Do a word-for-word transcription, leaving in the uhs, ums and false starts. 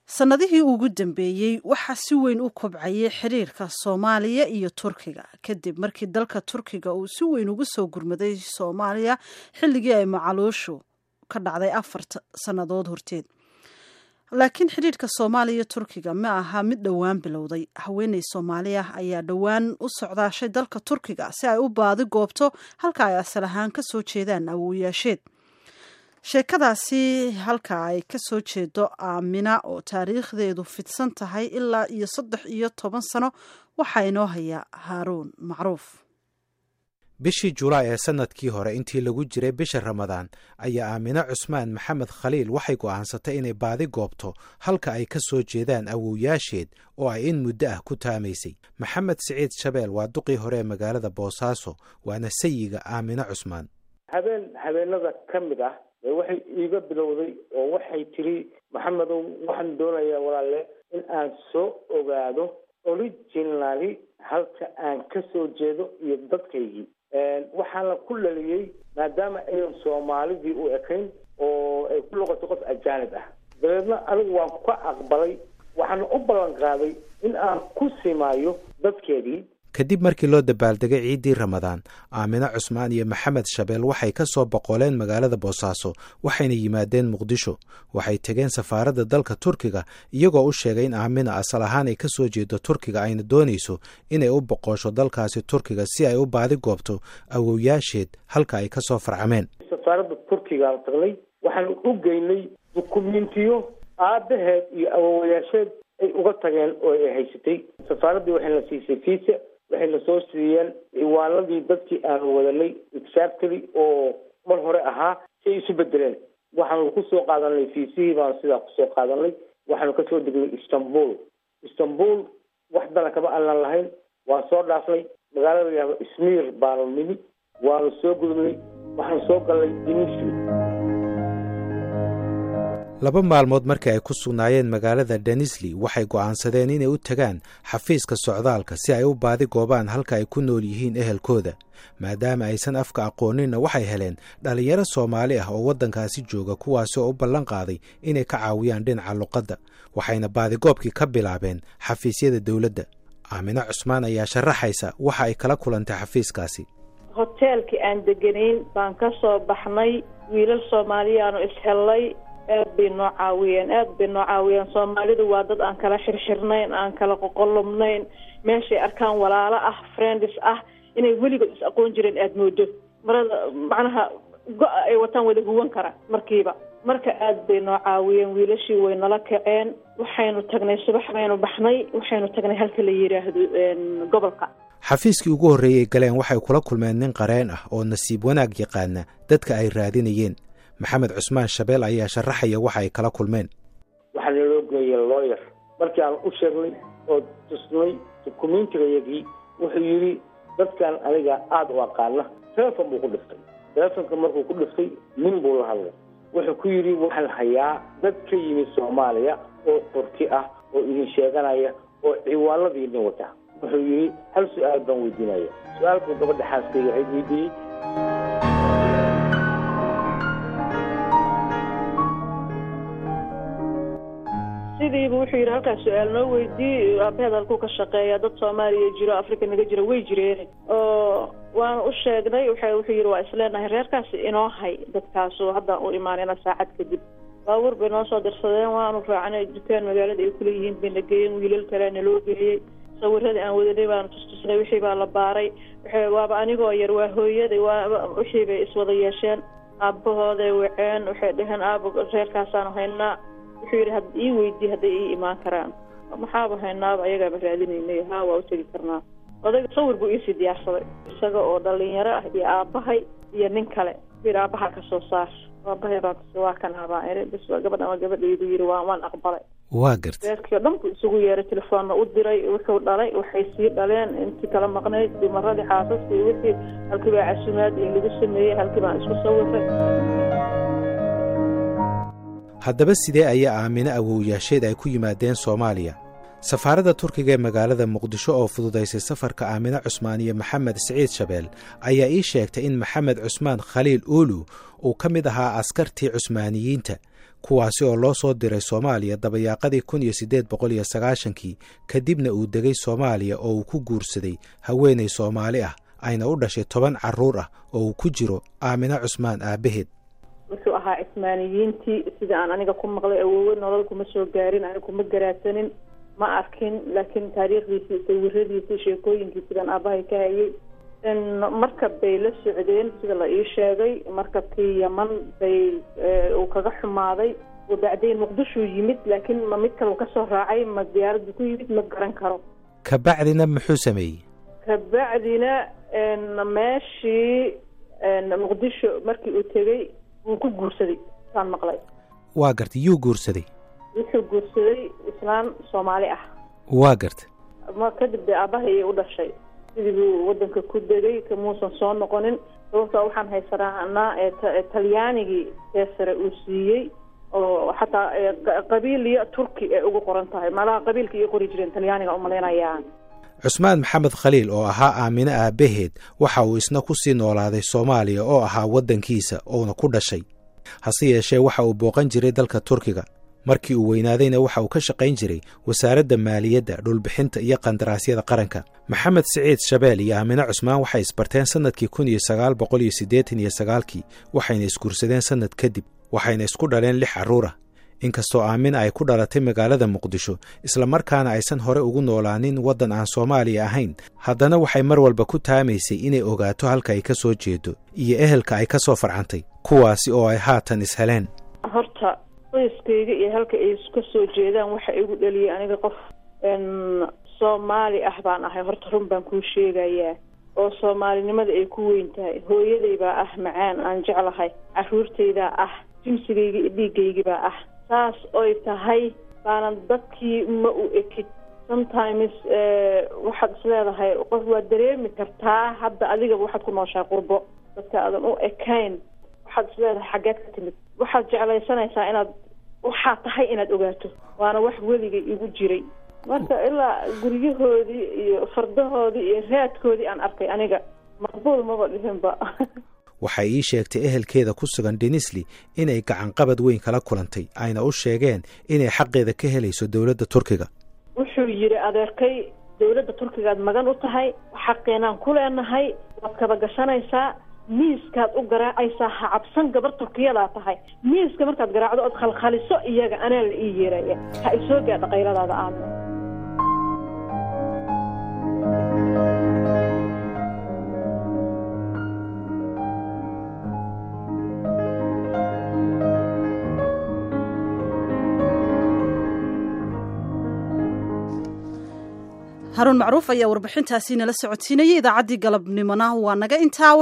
sanadihii ugu dambeeyey waxaa si weyn u kobcayay xiriirka Soomaaliya iyo Turkiga kadib markii dalka Turkiga uu si weyn ugu soo gurmaday Soomaaliya xilligii ay macaluushu ka dhacday afar sanadood horteed. laakiin xiriirka Soomaaliya iyo Turkiga ma aha mid dhawaan bilowday. haweeney Soomaaliya ayaa dhawaan u socdaashay dalka Turkiga si ay u baadi goobto halka ay asal ahaan ka soo jeedaan awoowayaasheed. sheekadaasi halka ay ka soo jeedo Aamina oo taariikhdeedu fidsan tahay ilaa iyo saddex iyo toban sano waxaa inoo haya Haaruun Macruuf. bishii Julaay ee sanadkii hore intii lagu jiray bisha Ramadaan ayaa Aamina Cusmaan Maxamed Khaliil waxay go'aansatay inay baadi goobto halka ay ka soo jeedaan awoowayaasheed oo ay in muddo ah ku taamaysay. Maxamed Siciid Shabeel waa duqii hore ee magaalada Boosaaso waana sayiga Aamina Cusmaan. habeen habeenada ka mid ah waxay iiga bilowday oo waxay tiri Maxamedow waxaan doonayaa walaalle in aan soo ogaado originally halka aan ka soo jeedo iyo dadkaygii. waxaana ku laliyey maadaama aynan Soomaalidii u ekayn oo ay ku noqoto qof ajaanib ah. dabeedna anigu waan ka aqbalay waxaan u ballan qaaday in aan ku simaayo dadkeedii. kadib markii loo dabaaldegay ciidii Ramadaan, Aamina Cusmaan iyo Maxamed Shabeel waxay ka soo boqoleen magaalada Boosaaso waxayna yimaadeen Muqdisho. waxay tageen safaaradda dalka Turkiga iyagoo u sheegay in Aamina asal ahaan ay ka soo jeedo Turkiga ayna doonayso inay u boqosho dalkaasi Turkiga si ay u baadi goobto awoowayaasheed halka ay ka soo farcameen. safaaradda Turkiga aan tagnay waxaan u geynay dukumiintiyo aabaheed iyo awoowayaasheed ay uga tageen oo ay haysatay. safaaradii waxay la siisay fiisa, waxayna soo siiyeen ciwaanadii dadkii aan wadanay exactly oo mar hore ahaa si ay isu bedeleen. waxaanu ku soo qaadanay fiisihii baan sidaa ku soo qaadanay. waxaanu ka soo degnay Istanbul. Istanbul wax dana kama aanan lahayn. waan soo dhaafnay magaalada la yidhaahdo Izmir baanu nimi. waanu soo gudubnay waxaan soo galnay Denizli. laba maalmood markii ay ku sugnaayeen magaalada Denizli waxay go'aansadeen inay u tagaan xafiiska socdaalka si ay u baadi goobaan halka ay ku nool yihiin ehelkooda. maadaama aysan afka aqooninna waxay heleen dhalinyaro Soomaali ah oo waddankaasi jooga kuwaasi oo u ballan qaaday inay ka caawiyaan dhinaca luqadda. waxayna baadigoobkii ka bilaabeen xafiisyada dowladda. Aamina Cusmaan ayaa sharaxaysa waxa ay kala kulantay xafiiskaasi. hoteelkii aan deganayn baan ka soo baxnay. wiilal Soomaaliyaanu ishellay. aad bay noo caawiyeen aad bay noo caawiyeen Soomaalidu waa dad aan kala xirxirnayn aan kala qoqolomnayn meeshay arkaan walaalo ah friends ah inay weligood is aqoon jireen aad moodo marada macnaha ay wataan wada huwan kara markiiba. marka aad bay noo caawiyeen wiilashii way nala kaceen. waxaynu tagnay subax baynu baxnay waxaynu tagnay halka la yiraahdo gobolka. xafiiskii ugu horreeyay galeen waxay kula kulmeen nin qareen ah oo nasiib wanaag yaqaana dadka ay raadinayeen. Maxamed Cusmaan Shabeel ayaa sharaxaya waxa ay kala kulmeen. waxaa loo geeyay lawyer. markii aan u sheegnay oo tusnay dukumiintigayagii wuxuu yidhi dadkan aniga aada u aqaana. telefoon buu ku dhiftay. telefoonka markuu ku dhiftay nin buu la hadlay. wuxuu ku yidhi waxaan hayaa dad ka yimid Soomaaliya oo Turki ah oo idin sheeganaya oo ciwaanadii idin wata. wuxuu yidhi hal su-aal baan weydiinaya. su-aalku gabadha xaaskayga ay weydiiyey. sidiiba wuxuu yidhi halkaas su-aal noo weydii aabaheed halkuu ka shaqeeya dad Soomaaliya jiro Afrika naga jira way jireen oo waan u sheegnay. wuxuu yidhi waa isleenahay reerkaasi inoo hay dadkaas oo hadda u imaanayna saacad kadib. baabuur bay noo soo dirsadeen waanu raacnay dukaan magaalada ay kula yihiin bay nageeyeen. wiilal kalena loo geeyey. sawirradii aan wadanay baanu tustusnay wixii baa la baaray. waaba anigoo yar waa hooyaday waa wixii bay iswada yeesheen. aabahooday waceen waxay dhaheen aabo reerkaasaanu haynaa. wuxuu yidhi had ii weydii hadday ii imaan karaan. maxaaba haynaaba ayagaaba raadinaynay. haa waa u tegi karnaa. odayga sawir buu iisii diyaarsaday isaga oo dhalinyaro ah iyo aabahay iyo nin kale. yidhi aabaha ka soo saar. aabahay baan kasi waa kan abaan ere bas waa gabadhan waa gabadhaydu yidhi waa waan aqbalay. waa gartay. reerkii oo dhan buu isugu yeeray telefoonna u diray. wuxuu dhalay waxay sii dhaleen intii kala maqnayd dimaradii xaasaska iyo wixii halkii baa casumaad in lagu sameeyey halkii baan isku sawiray. haddaba sidee ayaa Aamina awoowayaasheed ay ku yimaadeen Soomaaliya? safaaradda Turkiga ee magaalada Muqdisho oo fududaysay safarka Aamina Cusmaan iyo Maxamed Siciid Shabeel ayaa ii sheegtay in Maxamed Cusmaan Khaliil Oulu uu ka mid ahaa askartii Cusmaaniyiinta kuwaasi oo loo soo diray soomaaliya dabayaaqadii kun iyo siddeed boqol iyo sagaashankii kadibna uu degay soomaaliya oo uu ku guursaday haweenay Soomaali ah ayna u dhashay toban carruur ah oo uu ku jiro Aamina Cusmaan aabaheed. wuxuu ahaa Cismaaniyiintii sida aan aniga ku maqlay awoowe nolol kuma soo gaarin aniga kuma garaadsanin ma arkin laakiin taariikhdiisa sawiradiisa sheekooyinkiisa sidaan aabahay ka hayay markab bay la socdeen sida la ii sheegay markabkii Yaman bay uu kaga xumaaday oo bacdeen Muqdisho yimid laakiin ma mid kale ka soo raacay ma diyaarad ku yimid ma garan karo ka bacdina muxuu sameeyay ka bacdina meeshii Muqdisho markii uu tagay uu ku guursaday saan maqlay waa gartay yuu guursaday wuxuu guursaday islaan Soomaali ah waa gartay ma kadib aabahay u dhashay sidii wadanka ku degay kamuusan soo noqonin sababtoo waxaan haysanaa Talyaanigii teesare uu siiyey oo xataa qabiiliyo Turki ee ugu qoran tahay malaha qabiilkii ay qori jireen Talyaaniga u maleynayaan. Cusmaan Maxamed Khaliil oo ahaa Aamina aabaheed waxa uu isna ku sii noolaaday Soomaaliya oo ahaa wadankiisa oo ku dhashay hase yeeshee waxa uu booqan jiray dalka Turkiga markii uu weynaadayna waxa uu ka shaqayn jiray wasaaradda maaliyadda dhulbixinta iyo qandaraasyada qaranka. Maxamed Siciid Shabeel iyo Aamina Cusmaan waxay isbarteen sanadkii kun iyo sagaal boqol iyo siddeetan iyo sagaalkii waxayna isguursadeen sanad kadib waxayna isku dhaleen lix carruur ah inkastoo Aamina ay ku dhalatay magaalada Muqdisho isla markaana aysan hore ugu noolaanin waddan aan Soomaaliya ahayn haddana waxay mar walba ku taamaysay inay ogaato halka ay ka soo jeedo iyo ehelka ay ka soo farcantay kuwaasi oo ay haatan isheleen. horta qoyskayga iyo halka ay ka soo jeedaan waxa igu dhaliyay aniga qof Soomaali ah baan ahay horta run baan kuu sheegayaa oo Soomaalinimada ay ku weyn tahay hooyaday baa ah macaan aan jeclahay carruurtayda ah jinsigayga iyo dhiigayga baa ah saas oo tahay baanan dadkii ma u ekid sometimes waxaad isleedahay qof waa dareemi kartaa hadda adiga waxaad ku nooshaa qurbo dadka aadan u ekayn waxaad isleedahay xageed ka timid waxaad jeclaysanaysaa inaad waxaa tahay inaad ogaato waana wax weligay igu jiray marka ilaa guryahoodii iyo fardahoodii iyo raadkoodii aan arkay aniga maqbuul maba dhihinba. waxay ii sheegtay ehelkeeda ku sugan Denizli inay gacan qabad weyn kala kulantay ayna u sheegeen inay xaqeeda ka helayso dawladda Turkiga. wuxuu yiri adeerkay dawladda Turkiga aad magan u tahay xaqeenaan ku leenahay waad kaba gashanaysaa miiskaad u garaacaysaa ha cabsan gabar Turkiyada tahay miiska markaad garaacdo aad khalkhaliso iyaga anaa la ii yeeraya ha isoo gaadha qayladaada aadna. Harun Macruuf ayaa warbixintaasi nala socodsiinayay idaacaddii galabnimona waa naga intaa.